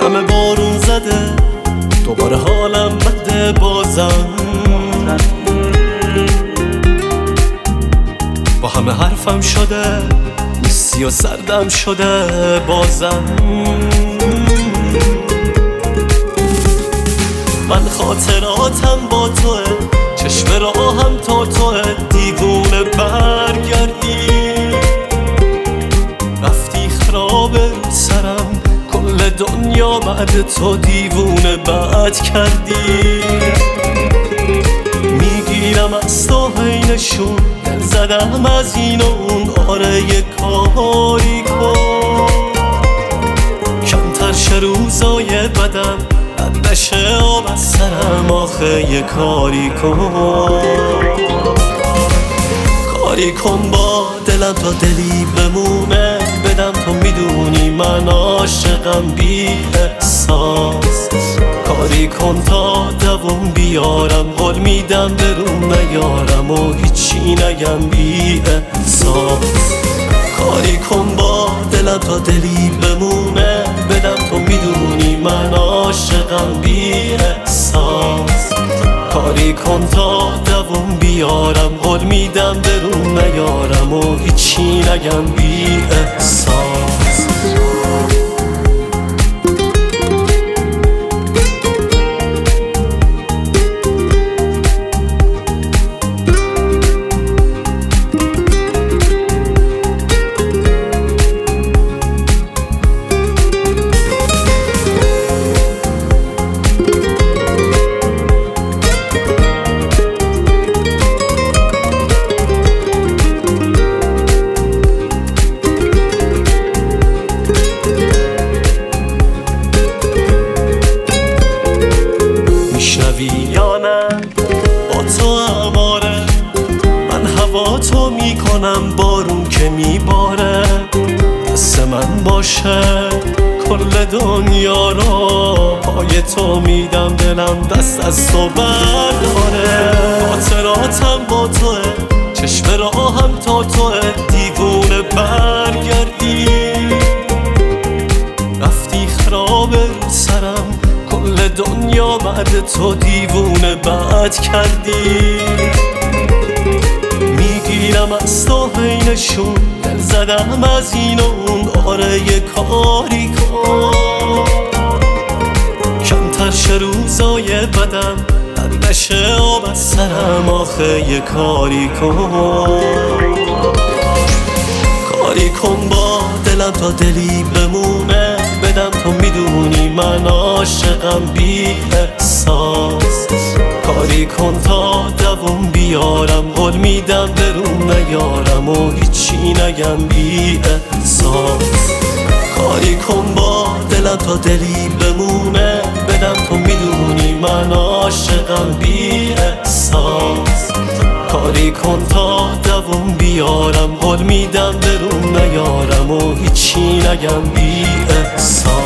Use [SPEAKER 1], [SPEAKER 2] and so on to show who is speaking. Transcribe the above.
[SPEAKER 1] همه بارون زده دوباره حالم بده بازم، با همه حرفم شده نیستی و سردم شده بازم. من خاطراتم با توه، چشم راهم تا توه، دیوونه برگردی رفتی خراب رو سرم، کل دنیا بعد تو دیوونه بد کردی. میگیرم از تو حینشون، دل زدم از این و اون، آره یه کاری کن کمتر شه روزای بدم، رد نشه آب از سرم، آخه یه کاری کن. کاری کن با دلم تا دلی بمونه، بدم تو میدونی من عاشقم بی احساس. کاری کن تا دووم بیارم، قول میدم برون نیارم و هیچی نگم بی احساس. کاری کن با دلم تا دلی بمونه، بدم تو میدونی من عاشقم بی احساس. کاری کن تا دووم بیارم، قول میدم برون نیارم و هیچی نگم بی احساس. یا نه با تو اماره، من هوا تو میکنم بارون که میباره. دست من باشه کل دنیا رو پای تو میدم، دلم دست از تو برداره. خاطراتم با توه، چشم راهم تا توه، دیوونه برگردی رفتی خراب رو سرم، کل دنیا بعد تو دیوونه بد کردی. میگیرم از تو حینشون، دل زدم از این و اون، آره یه کاری کن کمتر شه روزای بدم، رد نشه آب از سرم، آخه یه کاری کن. کاری کن با دلم تا دلی بمونه، بدم تو میدونی من عاشقم بی احساس. کاری کن تا دووم بیارم، قول میدم برون نیارم و هیچی نگم بی احساس. کاری کن با دلم تا دلی بمونه، بدم تو میدونی من عاشقم بی احساس. کاری کن تا دووم بیارم، قول میدم برون نیارم و هیچی نگم بی احساس.